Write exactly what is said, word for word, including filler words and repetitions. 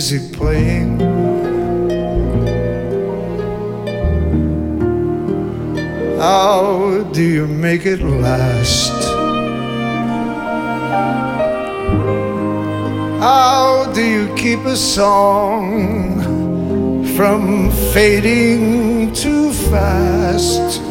music playing. How do you make it last? How do you keep a song from fading too fast?